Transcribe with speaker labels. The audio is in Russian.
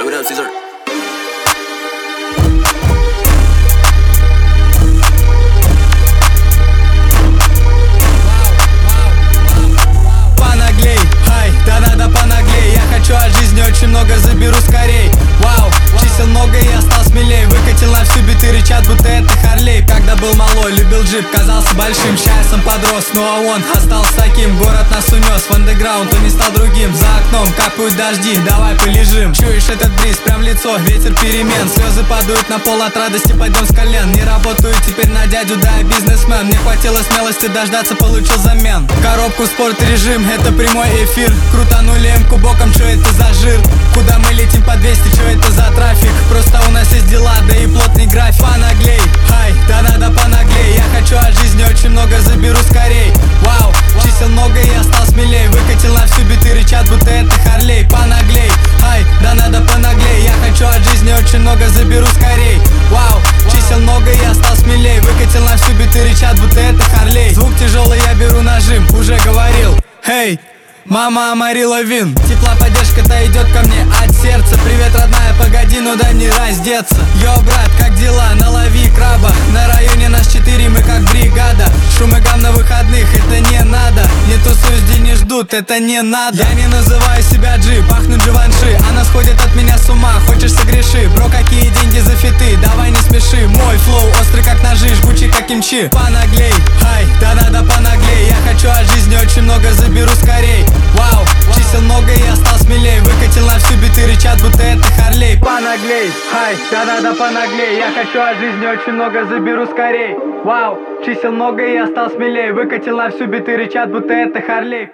Speaker 1: What up, Caesar?
Speaker 2: Понаглей, хай, да надо понаглей. Я хочу от жизни очень много, заберу скорей. Вау, чисел много и я стал смелей. Выкатил на всю биты рычат, будто это Харлей. Когда был малой, любил джип, казался большим. Сейчас сам подрос, ну а он остался таким. Город нас унес в андеграунд, он не стал другим. За окном капают дожди, давай полежим. Чуешь этот бриз, прям в лицо, ветер перемен. Слезы падают на пол от радости, пойдем с колен. Не работаю теперь на дядю, да я бизнесмен. Мне хватило смелости дождаться, получил замен. Коробку спорт режим, это прямой эфир. Крутанули М-ку боком, чё это за жир? Куда мы летим по 200, чё это за трафик? Просто у нас есть дела, да и плотный график. Понаглей, хай, да надо понаглей. Я хочу от жизни очень много, заберу скорей. Вау, чисел много и я стал смелей. Выкатил на всю биты рычат, будто это Харлей. Понаглей, хай, да надо понаглей. Я хочу от жизни очень много, заберу скорей. Вау, чисел много и я стал смелей. Выкатил на всю биты рычат, будто это Харлей. Звук тяжелый, я беру нажим, уже говорил. Хей, мама омарила вин. Тепла поддержка-то идет ко мне от сердца. Привет, родная, погоди, ну дай мне раздеться. Йо, брат, как дела? Налови краба. На районе нас 4, мы как бригада. Шум и гам на выходных, это не надо. Не тусуюсь, где не ждут, это не надо. Я не называю себя Джи, пахну Дживанши. Она сходит от меня с ума, хочешь согреши. Бро, какие деньги за фиты, давай не смеши. Мой флоу острый как ножи, жгучий как кимчи. Понаглей, хай, да надо понаглей. Я хочу от жизни очень много, заберу скорей. Вау, чисел много и я стал смелей. Выкатил на всю биты рычат, будто это Харлей. Понаглей, хай, да надо понаглей. Я хочу от жизни очень много, заберу скорей. Вау, чисел много и я стал смелей. Выкатил на всю биты рычат, будто это Харлей.